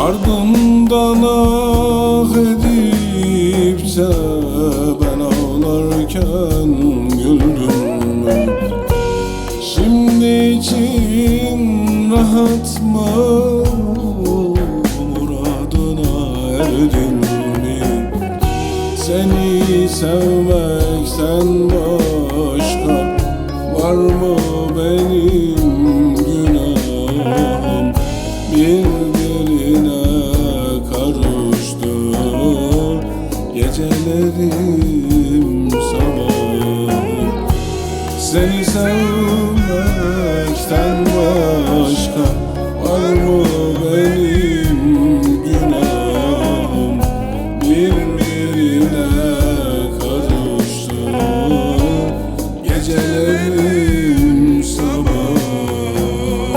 Ardından ah edip de ben ağlarken güldün mü? Şimdi için rahat mı? Muradına erdin mi? Seni sevmekten başka var mı benim günahım? Birbirine karıştı gecelerim sabahım. Seni sevmekten başka var mı benim günahım? Birbirine karıştı gecelerim sabahım.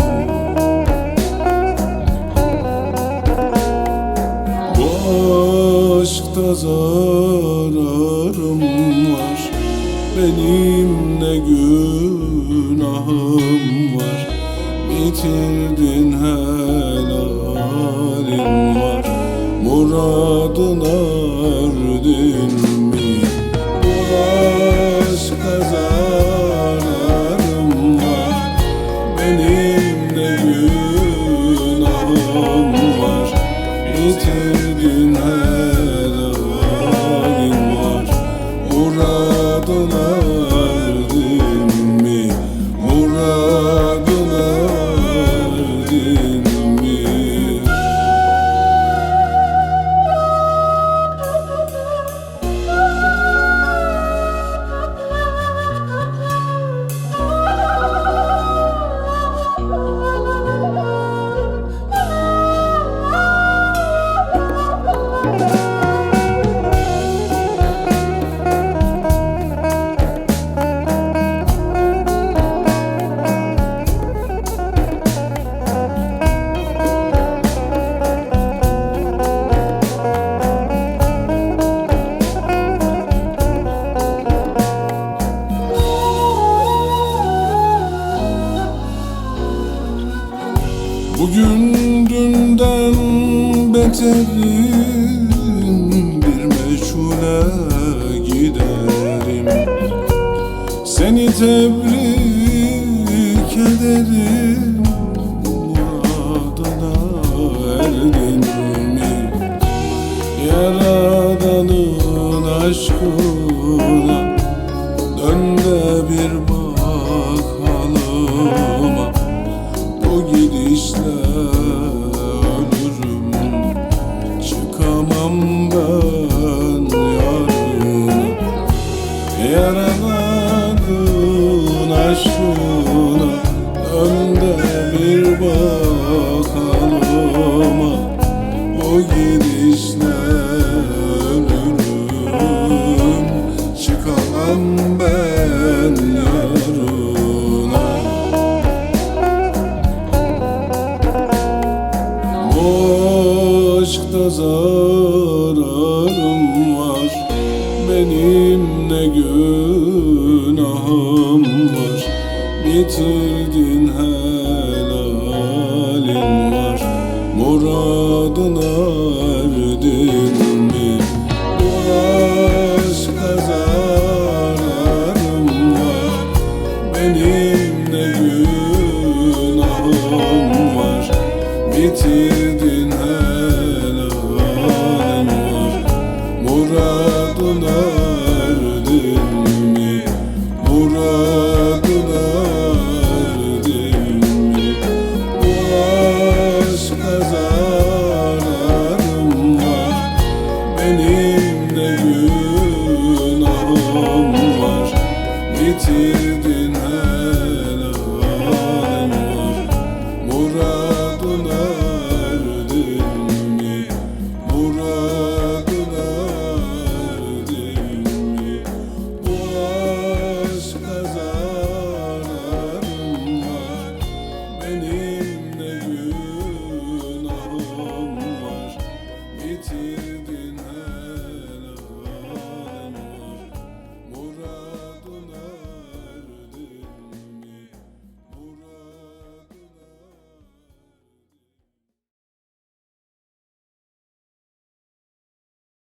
Bu aşkta zararım var, benim ne günahım var. Bitirdin helalim var, muradına erdin mi? Bu aşka zararım var, benim ne günahım var. Bitirdin helalim var, muradına erdin mi? Muradına erdin mi? Bugün dünden beterim, bir meçhule giderim. Seni tebrik ederim, muradına erdin mi? Yaradanın aşkına dön de bir bak halıma. Bu gidişle ölürüm, çıkamam ben yarına. Yaradanın aşkına dön de bir bak halıma. Bu gidişle ölürüm, çıkamam ben yarına. Bu aşkta zararım var, benim ne günahım var. Bitirdin helalim var, muradına